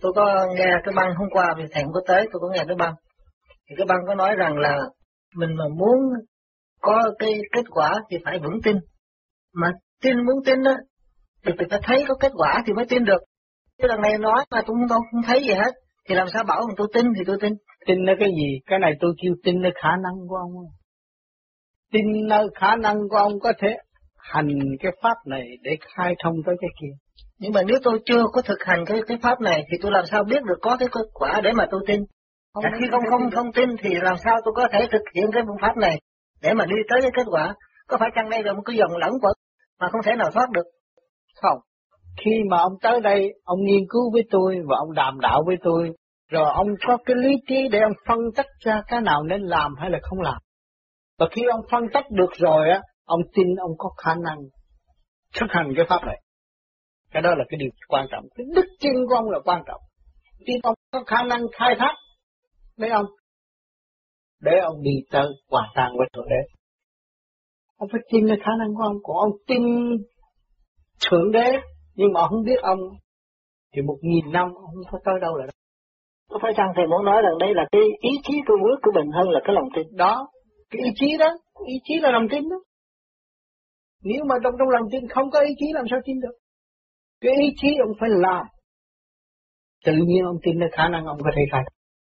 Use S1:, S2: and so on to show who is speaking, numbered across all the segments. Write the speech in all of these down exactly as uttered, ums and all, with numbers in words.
S1: tôi có nghe cái băng hôm qua vì thầy không có tới, tôi có nghe cái băng. Thì cái băng có nói rằng là mình mà muốn có cái kết quả thì phải vững tin. Mà tin muốn tin á, thì người ta thấy có kết quả thì mới tin được. Chứ lần này nói mà tôi không, không thấy gì hết, thì làm sao bảo tôi tin thì tôi tin.
S2: Tin ở cái gì? Cái này tôi kêu tin ở khả năng của ông. Tin ở khả năng của ông có thể hành cái pháp này để khai thông tới cái kia.
S1: Nhưng mà nếu tôi chưa có thực hành cái cái pháp này thì tôi làm sao biết được có cái kết quả để mà tôi tin. Cả khi không không không tin thì làm sao tôi có thể thực hiện cái phương pháp này để mà đi tới cái kết quả. Có phải chăng đây là một cái dòng lẫn quẩn mà không thể nào thoát được?
S2: Không. Khi mà ông tới đây, ông nghiên cứu với tôi và ông đàm đạo với tôi, rồi ông có cái lý trí để ông phân tích ra cái nào nên làm hay là không làm. Và khi ông phân tích được rồi á, ông tin ông có khả năng thực hành cái pháp này. Cái đó là cái điều quan trọng. Cái đức tin của ông là quan trọng. Tin ông có khả năng khai thác với ông, để ông đi tới hòa tan với Thượng Đế. Ông phải tin cái khả năng của ông. Còn ông tin Thượng Đế nhưng mà ông không biết ông, thì một nghìn năm ông không có tới đâu là đâu.
S1: Có phải chăng thầy muốn nói rằng đây là cái ý chí cương quyết của mình hơn là cái lòng tin?
S2: Đó, cái ý chí đó, ý chí là lòng tin đó. Nếu mà trong trong lòng tin không có ý chí làm sao tin được? Cái ý chí ông phải làm. Tự nhiên ông tin là khả năng ông có thể khai.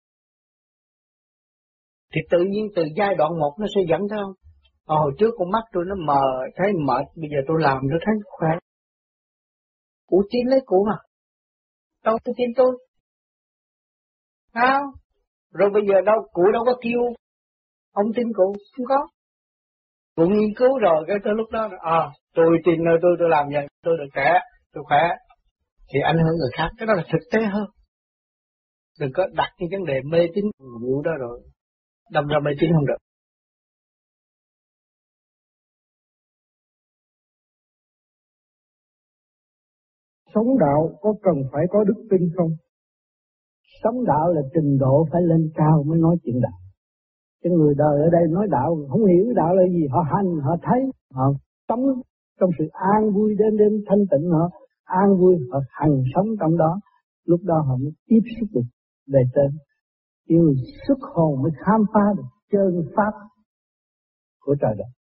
S2: Thì tự nhiên từ giai đoạn một nó sẽ dẫn tới ông. Ờ, hồi trước con mắt tôi nó mờ, thấy mệt, bây giờ tôi làm tôi thấy khỏe. Cụ tin lấy cụ mà. Đâu tôi tin tôi. Sao? Rồi bây giờ đâu, cụ đâu có kêu ông tin cụ, không có. Cụ nghiên cứu rồi, cái tới lúc đó, à, tôi tin nơi tôi, tôi làm vậy, tôi được trẻ, tôi khỏe. Thì ảnh hưởng người khác, cái đó là thực tế hơn. Đừng có đặt cái vấn đề mê tín vụ đó rồi, đâm ra mê tín không được.
S3: Sống đạo có cần phải có đức tin không? Sống đạo là trình độ phải lên cao mới nói chuyện đạo. Cái người đời ở đây nói đạo không hiểu đạo là gì, họ hành, họ thấy, họ sống trong sự an vui, đêm đêm thanh tịnh, họ an vui, họ hành sống trong đó. Lúc đó họ mới tiếp xúc được về trên, yêu xuất hồn mới khám phá được chân pháp của trời đất.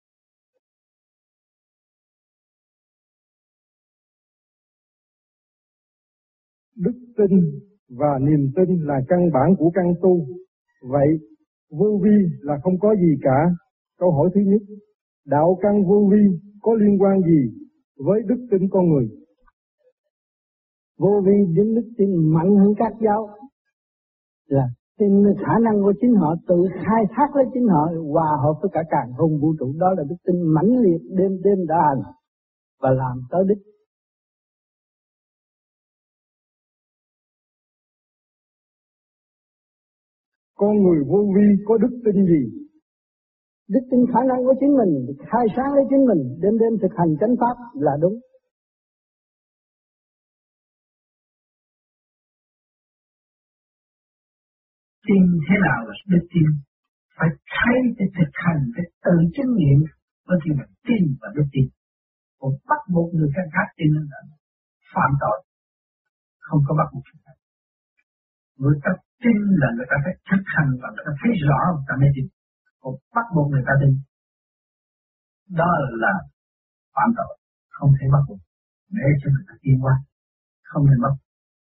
S3: Đức tin và niềm tin là căn bản của căn tu. Vậy vô vi là không có gì cả. Câu hỏi thứ nhất, đạo căn vô vi có liên quan gì với đức tin con người? Vô vi đến đức tin mạnh hơn các giáo, là tin khả năng của chính họ, tự khai thác lấy chính họ, hòa hợp với cả càn khôn vũ trụ. Đó là đức tin mãnh liệt, đêm đêm đã hành và làm tới đích. Con người vô vi có đức tin gì? Đức tin khả năng của chính mình, khai sáng lấy chính mình, đêm đêm thực hành chánh pháp là đúng.
S4: Tin thế nào là đức tin? Phải thấy để thực hành, phải tự chứng nghiệm mới thì mình tin và đức tin. Còn bắt buộc người khác tin là phạm tội, không có bắt buộc người khác. Người ta tin là người ta phải thực hành và người ta thấy rõ người ta mới tin. Còn bắt buộc người ta tin, đó là phạm tội, không thể bắt buộc. Để cho người ta tiến qua, không nên bắt.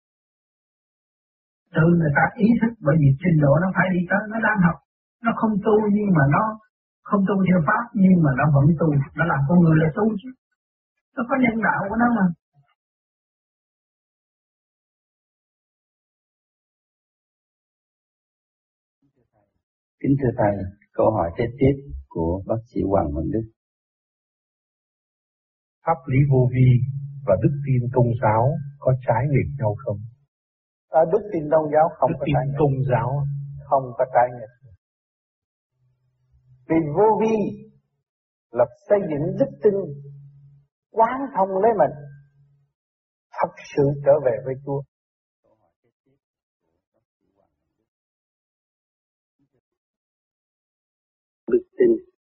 S4: Tự người ta ý thức, bởi vì trình độ nó phải đi tới, nó đang học, nó không tu nhưng mà nó không tu theo pháp nhưng mà nó vẫn tu, nó làm con người là tu chứ, nó có nhân đạo của nó mà.
S5: Kính thưa thầy, câu hỏi kế tiếp của bác sĩ Hoàng Văn Đức.
S6: Pháp lý vô vi và đức tin công giáo có trái nghịch nhau không?
S2: À, đức tin tôn giáo không
S6: đức
S2: có
S6: tin
S2: trái nghịch.
S6: công giáo
S2: Không có trái nghịch. Vì vô vi là xây dựng đức tin quán thông lấy mình, thật sự trở về với Chúa.
S3: Đức tin,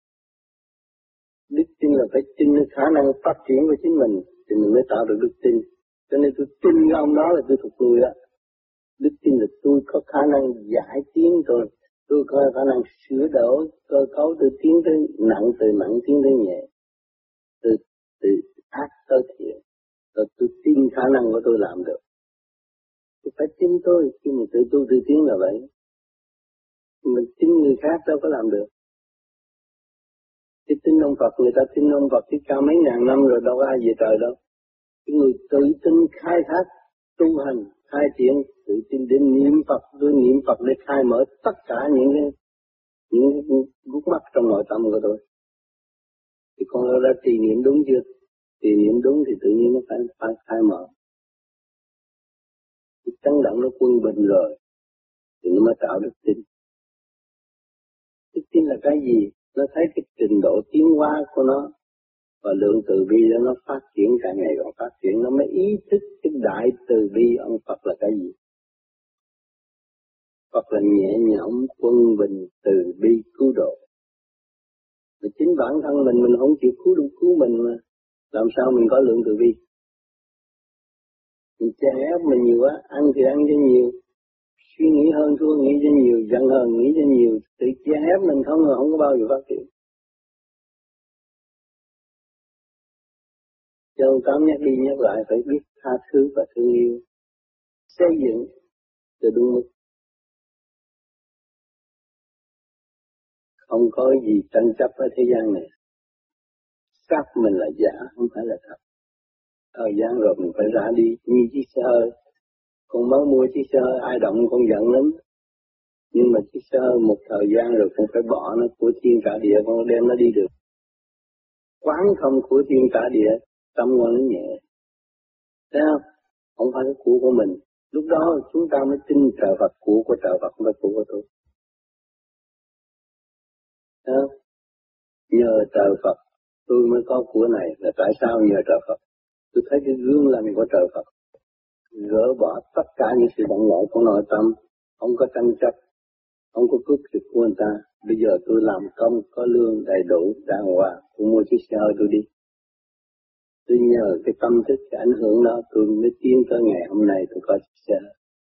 S3: đức tin là phải tin khả năng phát triển của chính mình thì mình mới tạo được đức tin. Cho nên tôi tin cái ông đó là tôi thuộc người đó. Đức tin là tôi có khả năng giải tiến tôi, tôi có khả năng sửa đổi cơ cấu, tôi tiến tới nặng, từ nặng tiến tới nhẹ, từ từ ác tới thiện, rồi tôi tin khả năng của tôi làm được. Tôi phải tin tôi, khi mà tự tu tự tiến là vậy. Mình tin người khác đâu có làm được. Cái tin ông Phật, người ta tin ông Phật thì cao mấy ngàn năm rồi, đâu có ai về trời đâu. Cái người tự tin khai thác, tu hành, khai triển, tự tin đến niệm Phật, tôi niệm Phật để khai mở tất cả những cái những cái gút mắt trong nội tâm của tôi. Thì con đã trì niệm đúng chưa? Trì niệm đúng thì tự nhiên nó phải, phải khai mở. Cái chấn động nó quân bình rồi, thì nó mới tạo đức tin. Đức tin là cái gì? Nó thấy cái trình độ tiến hóa của nó, và lượng từ bi đó nó phát triển càng ngày càng phát triển, nó mới ý thức cái đại từ bi ông Phật là cái gì. Phật là nhẹ nhõm, quân bình, từ bi, cứu độ. Mà chính bản thân mình, mình không chịu cứu được cứu mình mà, làm sao mình có lượng từ bi? Mình che ép mình nhiều quá, ăn thì ăn cho nhiều, suy nghĩ hơn thua nghĩ cho nhiều, giận hờn nghĩ cho nhiều, tự che ép mình không mà không có bao giờ phát triển. Cho ông Tám nhắc đi nhắc lại phải biết tha thứ và thương yêu, xây dựng từ đúng mức. Không có gì tranh chấp ở thế gian này. Xác mình là giả, không phải là thật. Thời gian rồi mình phải ra đi, như chiếc xe hơi. Con mới mua chiếc xe hơi, ai động con giận lắm. Nhưng mà chiếc xe hơi một thời gian rồi cũng phải bỏ nó, của thiên cả địa, con đem nó đi được. Quán không của thiên cả địa, tâm con nó nhẹ. Thấy không? Không phải cái của của mình. Lúc đó chúng ta mới tin trời Phật, của của trời Phật, không phải của của tôi. Thấy không? Nhờ trời Phật tôi mới có của này, là tại sao nhờ trời Phật? Tôi thấy cái gương lành của trời Phật, gỡ bỏ tất cả những sự động loạn của nội tâm, không có tranh chấp, không có cướp giật của người ta. Bây giờ tôi làm công có lương đầy đủ, đàng hoàng, tôi mua chiếc xe hơi tôi đi. Tôi nhờ cái tâm thức, cái ảnh hưởng đó, tôi mới tiến tới ngày hôm nay tôi có chiếc xe.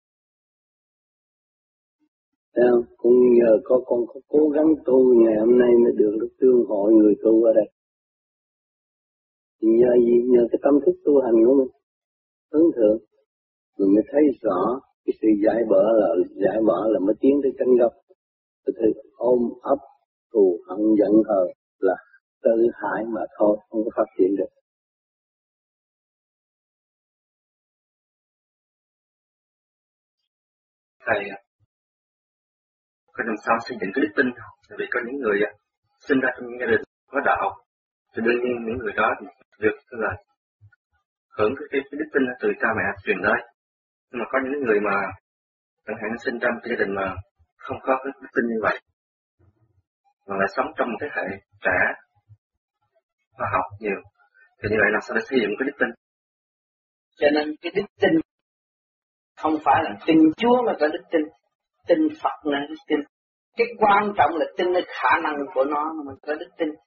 S3: Thấy không? Cũng nhờ có con có cố gắng tu, ngày hôm nay mới được được tương hội người tu ở đây. Nhờ gì? Nhờ cái tâm thức tu hành của mình, hướng thượng, mình mới thấy rõ cái sự giải bỡ là giải bỡ là mới tiến tới chân gốc. Tôi thấy ôm ấp thù hận giận hờn là tự hại mà thôi, không có phát triển được.
S7: Thầy, có làm sao xây dựng cái đức tin không? Vì có những người sinh ra trong gia đình có đạo, thì đương nhiên những người đó thì được tức là hưởng cái, cái, cái đức tin từ cha mẹ truyền tới. Nhưng mà có những người mà chẳng hạn sinh trong gia đình mà không có cái đức tin như vậy, mà lại sống trong một cái hệ trẻ khoa học nhiều, thì như vậy làm sao để xây dựng cái đức tin?
S2: Cho nên cái đức tin không phải là tin Chúa mà có đức tin, tin Phật là đức tin. Cái quan trọng là tin cái khả năng của nó mà mình có đức tin.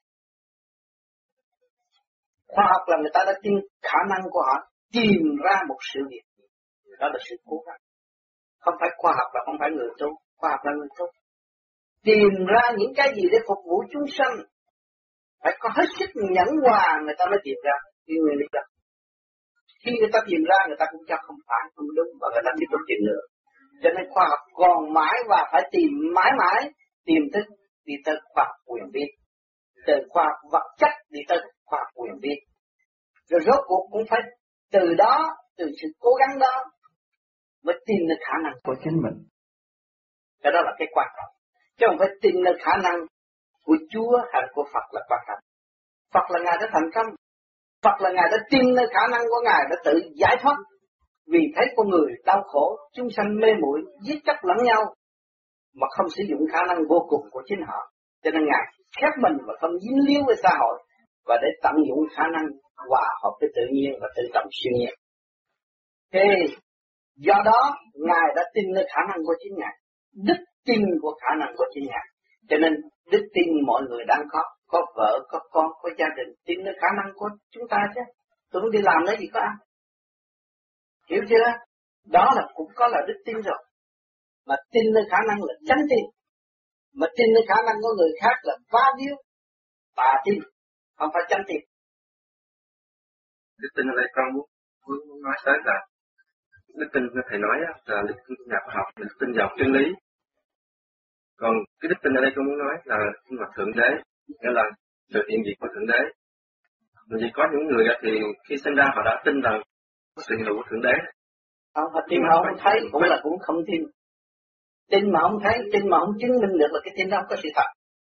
S2: Khoa học là người ta đã tin khả năng của họ tìm ra một sự việc, đó là sự cố gắng. Không phải khoa học là không phải người tu, khoa học là người tu. Tìm ra những cái gì để phục vụ chúng sanh, phải có hết sức nhẫn hòa người ta mới tìm ra cái nguyên lý đó. Khi người ta tìm ra người ta cũng cho không phải, không đúng, và người ta tiếp tục tìm nữa. Cho nên khoa học còn mãi và phải tìm mãi mãi, tìm tới đi tới khoa học quyền bí, từ khoa học vật chất đi tới khoa học quyền bí. Rồi rốt cuộc cũng phải từ đó, từ sự cố gắng đó mới tìm được khả năng của chính mình. Cái đó là cái quan trọng. Chứ không phải tìm được khả năng của Chúa hay của Phật là quan trọng. Phật là Ngài đã thành công. Phật là Ngài đã tìm được khả năng của Ngài đã tự giải thoát. Vì thấy con người đau khổ, chúng sanh mê muội, giết chóc lẫn nhau, mà không sử dụng khả năng vô cùng của chính họ. Cho nên Ngài khép mình và không dính líu với xã hội, và để tận dụng khả năng hòa hợp với tự nhiên và tự trọng siêu nhiên. Thế do đó Ngài đã tin nơi khả năng của chính Ngài, đức tin của khả năng của chính Ngài. Cho nên đức tin mọi người đang có, có vợ, có con, có gia đình, tin nơi khả năng của chúng ta chứ. Tôi không đi làm lấy gì có ăn. Hiểu chưa? Đó là cũng có là đức tin rồi. Mà tin nơi khả năng là chánh tin. Mà tin nơi khả năng của người khác là va điếu, tà tin, không phải chánh tin.
S7: Đức tin ở đây con muốn, muốn nói tới là đức tin thầy nói là đức tin nhà khoa học, đức tin vào chân lý. Còn cái đức tin ở đây con muốn nói là tin vào thượng đế, nghĩa là sự hiện diện của thượng đế. Vì có những người thì khi sinh ra họ đã tin rằng sự hiện hữu của thượng đế.
S2: Không, họ tin họ không thấy cũng là cũng không tin. Tin mà không thấy, tin mà không chứng minh được là cái tin đó không có sự thật.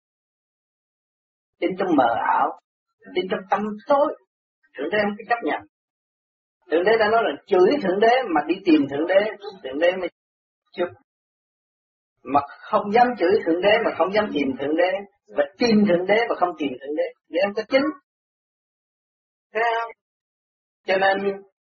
S2: Tin trong mờ ảo, tin trong tâm tối, thượng đế không có chấp nhận. Thượng đế đã nói là chửi thượng đế mà đi tìm thượng đế, thượng đế mới chụp. Mà không dám chửi thượng đế mà không dám tìm thượng đế, và tin thượng đế mà không tìm thượng đế, để em có chính. Thấy không? Cho nên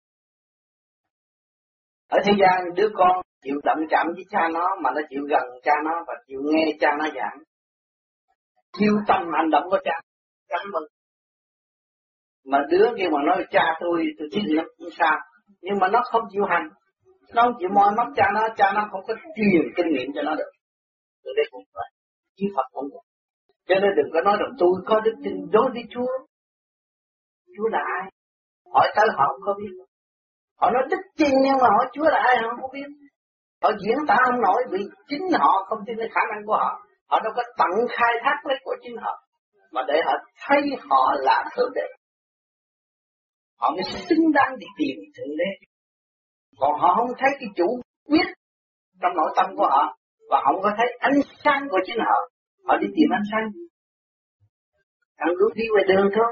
S2: ở thế gian đứa con chịu động chạm với cha nó mà nó chịu gần cha nó và chịu nghe cha nó giảng, chịu tâm hành động của cha, cảm ơn. Mà đứa kia mà nói cha tôi tôi tin nó cũng sao, nhưng mà nó không chịu hành, nó không chịu moi mắt cha nó, cha nó không có truyền kinh nghiệm cho nó được. Từ đây cũng vậy, chứ Phật cũng vậy. Cho nên đừng có nói rằng tôi có đức tin đối với Chúa. Chúa là ai? Hỏi tới họ không có biết. Họ nói đức tin nhưng mà hỏi Chúa là ai họ không biết. Họ diễn tả không nổi vì chính họ không tin cái khả năng của họ. Họ đâu có tận khai thác lấy của chính họ, mà để họ thấy họ là thượng đế. Họ mới xứng đáng đi tìm thượng đế. Còn họ không thấy cái chủ quyết trong nội tâm của họ, và họ không có thấy ánh sáng của chính họ. Họ đi tìm ánh sáng. Thằng cứ đi ngoài đường thôi.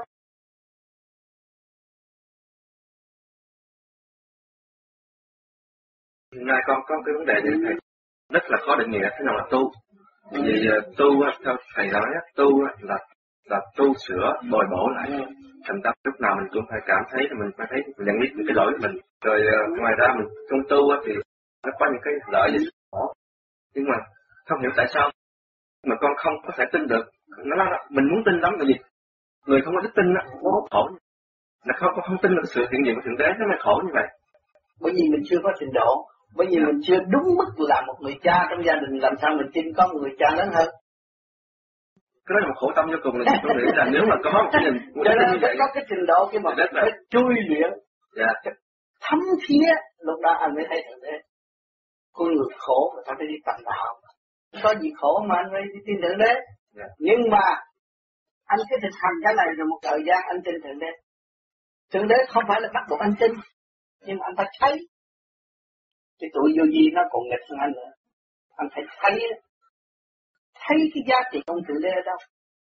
S7: Hôm nay con có cái vấn đề này thầy rất là khó định nghĩa thế nào là tu. Vì uh, tu theo thầy nói tu là là tu sửa bồi bổ lại. Thành tâm lúc nào mình cũng phải cảm thấy là mình phải thấy mình nhận biết những cái lỗi của mình. Rồi uh, ngoài ra mình trong tu thì nó có những cái lợi và khổ. Nhưng mà không hiểu tại sao mà con không có thể tin được. Nó là mình muốn tin lắm, bởi vì người không có đức tin nó khổ. Nó không không tin được sự hiện diện của thượng đế nó mới khổ như vậy.
S2: Bởi vì mình chưa có trình độ, bởi vì mình chưa đúng mức là một người cha trong gia đình, làm sao mình tin có một người cha lớn hơn.
S7: Cái đó là một khổ tâm vô cùng, là tôi nghĩ là nếu mà có một cái
S2: cho nên phải có cái trình độ cái mà phải là... chui luyện,
S7: dạ.
S2: thấm thía, lúc đó anh mới thấy thượng đế. Con người khổ người ta phải đi tầm đạo, có gì khổ mà anh mới đi tin thượng đế.
S7: Dạ.
S2: Nhưng mà anh cứ thực hành cái này rồi một thời gian anh tin thượng đế. Thượng đế không phải là bắt buộc anh tin, nhưng mà anh phải thấy. Cái tuổi vô vi nó còn nghịch hơn anh nữa. Anh phải thấy, thấy cái giá trị của thượng đế ở đâu.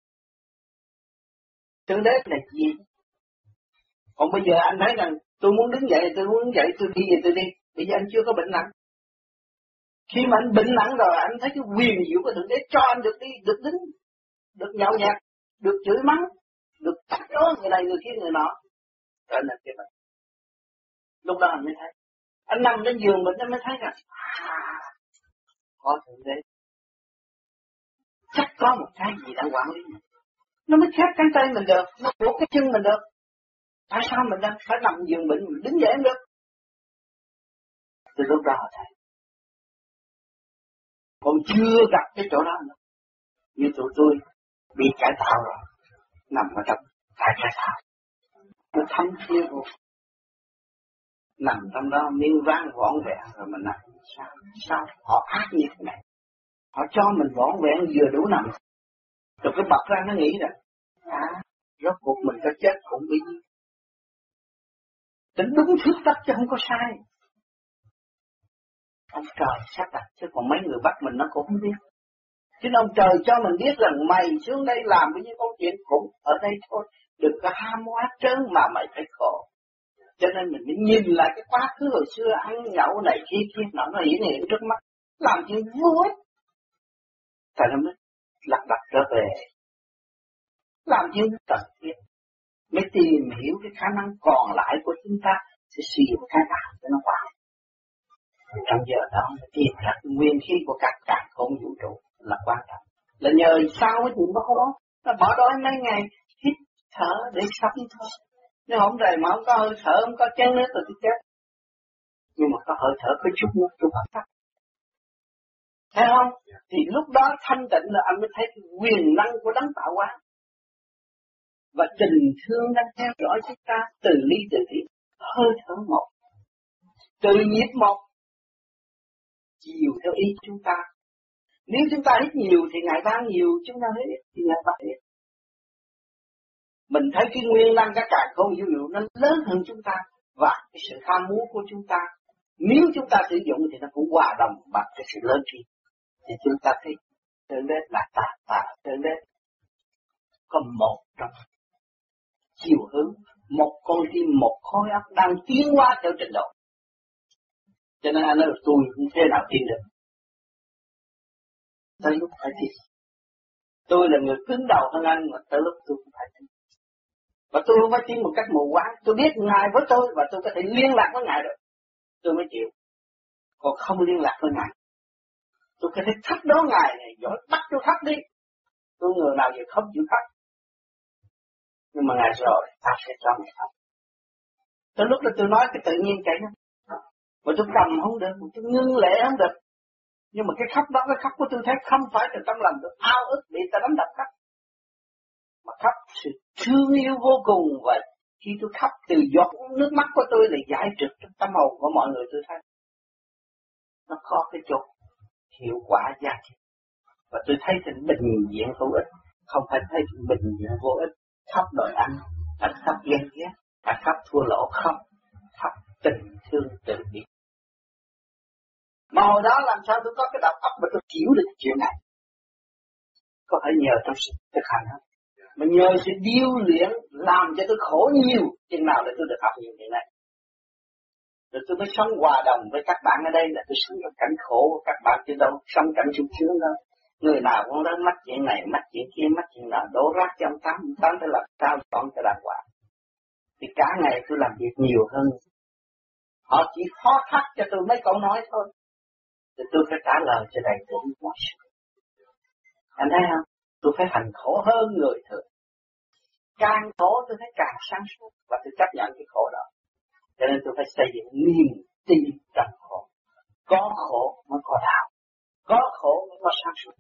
S2: Thượng đế là gì? Còn bây giờ anh thấy rằng tôi muốn đứng dậy, tôi muốn đứng dậy, tôi đi về tôi đi. Bây giờ anh chưa có bệnh nặng. Khi mà anh bệnh nặng rồi, anh thấy cái quyền diệu của thượng đế cho anh được đi, được đứng, được nhậu nhạt, được chửi mắng, được tắt đó người này người kia người nọ. Trở nên cái bệnh. Lúc đó anh mới thấy. Anh nằm trên giường mình anh mới thấy rằng à, có thượng đế. Chắc có một cái gì đang quản lý mình. Nó mới khép cánh tay mình được, nó buộc cái chân mình được. Tại sao mình đang phải nằm giường bệnh mình đứng dậy không được? Từ lúc đó họ thấy. Còn chưa gặp cái chỗ đó nữa. Như tụi tôi bị cải tạo rồi, nằm ở trong cải cải tạo. Nó thấm thía vô. Nằm trong đó miếng ván vỏn vẹn rồi mình nằm. Sao? Sao? Họ ác như thế này. Họ cho mình vỏn vẹn vừa đủ nằm. Rồi cái bật ra nó nghĩ rằng à, rốt cuộc mình có chết cũng bị gì. Tính đúng thước tắc chứ không có sai. Ông trời sắp đặt chứ còn mấy người bắt mình nó cũng không biết. Chứ ông trời cho mình biết rằng mày xuống đây làm với những câu chuyện cũng ở đây thôi. Đừng có ham quá trớn mà mày phải khổ. Cho nên mình mới nhìn lại cái quá khứ hồi xưa ăn nhậu này kia kia nó nó hiển hiện trước mắt. Làm chuyện vô ích. Tại nó mới lặt đặt trở về. Làm chuyện cần thiết. Mới tìm hiểu cái khả năng còn lại của chúng ta. Sẽ suy một cái nào cho nó vào. Trong giờ đó mới tìm ra cái nguyên khí của các càn khôn vũ trụ là quan trọng. Là nhờ sao cái chuyện đó nó bỏ đói mấy ngày hít thở để sống thôi. Nếu không rời mà không có hơi thở, không có chén nước rồi thì chết. Nhưng mà có hơi thở, có chút nước tôi phát tắt. Thấy không? Thì lúc đó thanh tịnh là anh mới thấy cái quyền năng của đấng tạo hóa. Và tình thương đang theo dõi chúng ta từ ly từ tí, hơi thở một, từ nhịp một, chiều theo ý chúng ta. Nếu chúng ta hít nhiều thì Ngài ban nhiều, chúng ta hít thì Ngài ban ít. Mình thấy cái nguyên năng các càng không vũ trụ nó lớn hơn chúng ta và cái sự ham muốn của chúng ta. Nếu chúng ta sử dụng thì nó cũng hòa đồng bằng cái sự lớn kia. Thì chúng ta thấy Thượng Đế là ta, ta Thượng Đế có một trong chiều hướng, một con tim, một khối óc đang tiến hóa theo trình độ. Cho nên anh nói tôi không thế nào tin được. Tới lúc phải tin. Tôi là người cứng đầu hơn anh mà tới lúc tôi cũng phải tin. Và tôi không phải tin một cách mù quáng. Tôi biết Ngài với tôi và tôi có thể liên lạc với Ngài được. Tôi mới chịu. Còn không liên lạc với Ngài, tôi có thể thách đố Ngài này, giỏi bắt tôi thách đi. Tôi người nào vậy không chịu thách. Nhưng mà Ngài rồi, ta sẽ cho Ngài thách. Tới lúc đó tôi nói cái tự nhiên chạy nó. Mà tôi cầm không được, tôi ngưng lệ không được. Nhưng mà cái khóc đó, cái khóc của tôi thấy không phải từ trong lòng tôi ao ức bị ta đánh đập khóc. Mà khóc sự thương yêu vô cùng. Và khi tôi khóc từ giọt nước mắt của tôi là giải trực trong tâm hồn của mọi người tôi thấy. Nó có cái chỗ hiệu quả giá trị. Và tôi thấy tình bình diện vô ích. Không phải thấy tình bình diện vô ích. Khóc đòi ăn, anh khóc ghen ghét, anh khóc thua lỗ không. Khóc tình thương từ bi. Mà hồi đó làm sao tôi có cái đầu óc mà tôi chịu được chuyện này? Có phải nhờ trong sự thực hành không? Mà nhờ sự điêu luyện làm cho tôi khổ nhiều, chừng nào để tôi được học nhiều chuyện này. Rồi tôi mới sống hòa đồng với các bạn ở đây là tôi sống trong cảnh khổ, các bạn chứ đâu sống cảnh sung sướng đâu. Người nào cũng nói mắc chuyện này, mắc chuyện kia, mắc chuyện nào, đổ rác cho ông Tám, ông Tám phải làm sao chọn cho đàng hoàng. Thì cả ngày tôi làm việc nhiều hơn. Họ chỉ phó thác cho tôi mấy câu nói thôi. Thì tôi phải trả lời cho đầy đủ mọi sự. Anh thấy không? Tôi phải hành khổ hơn người thường. Càng khổ tôi thấy càng sáng suốt và tôi chấp nhận cái khổ đó. Cho nên tôi phải xây dựng niềm tin trong khổ. Có khổ mới có đạo. Có khổ mới có sáng suốt.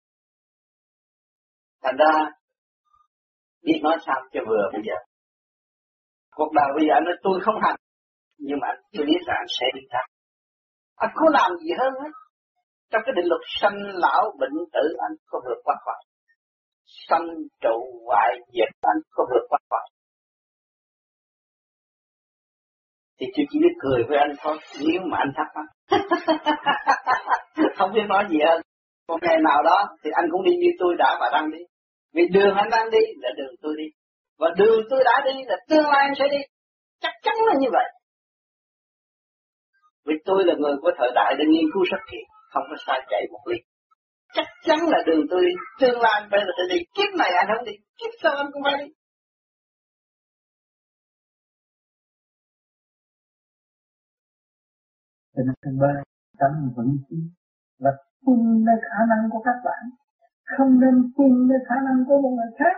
S2: Thành ra, biết nói sao cho vừa bây giờ. Cuộc đời bây giờ anh nói tôi không hành. Nhưng mà tôi biết rằng anh sẽ đi ra. Anh có làm gì hơn hết. Trong cái định luật sanh lão bệnh tử anh có vượt qua khỏi. Sanh trụ hoại diệt anh có vượt qua khỏi. Thì tôi chỉ biết cười với anh thôi, nếu mà anh thắc mắc. Không biết nói gì hơn. Một ngày nào đó thì anh cũng đi như tôi đã và đang đi. Vì đường anh đang đi là đường tôi đi. Và đường tôi đã đi là tương lai anh sẽ đi. Chắc chắn là như vậy. Vì tôi là người của thời đại để nghiên cứu rất kỹ, không có sai chạy một ly. Chắc chắn là đường tôi đi, tương lai anh phải là tôi đi. Kiếp này anh không đi, kiếp sau anh cũng phải đi.
S4: Cho nên thứ ba, tâm vững tin và tin nơi khả năng của các bạn, không nên tin nơi khả năng của một người khác.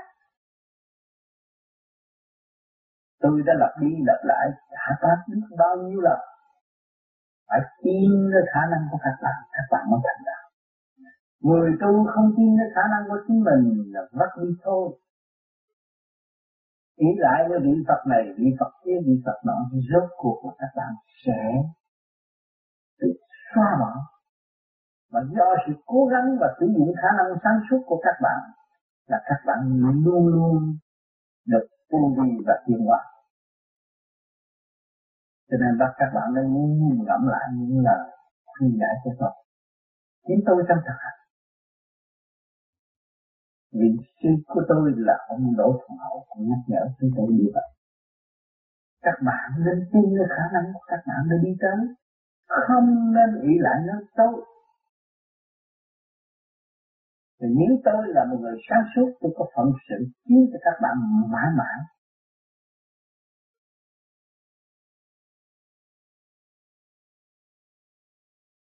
S4: Tôi đã lặp đi lặp lại trả pháp biết bao nhiêu lần. Phải tin nơi khả năng của các bạn, các bạn mới thành đạo. Người tu không tin nơi khả năng của chính mình là mất đi thôi. Ý lại với vị Phật này, vị Phật kia, vị Phật nọ, rốt cuộc của các bạn sẽ tự xóa bỏ. Mà do sự cố gắng và sử dụng khả năng sáng suốt của các bạn là các bạn luôn luôn được tu vi và tiến hóa. Cho nên bắt các bạn nên nhìn ngẫm lại những lời khuyên giải của tôi. Chính tôi trong thực hành. Vị sư của tôi là ông Đỗ Thuận Hậu cũng nhắc nhở chúng tôi như vậy. Các bạn nên tin vào khả năng của các bạn để đi tới. Không nên ý lại nói tôi. Vì nếu tôi là một người sáng suốt, tôi có phận sự chiếu cho các bạn mãi mãi.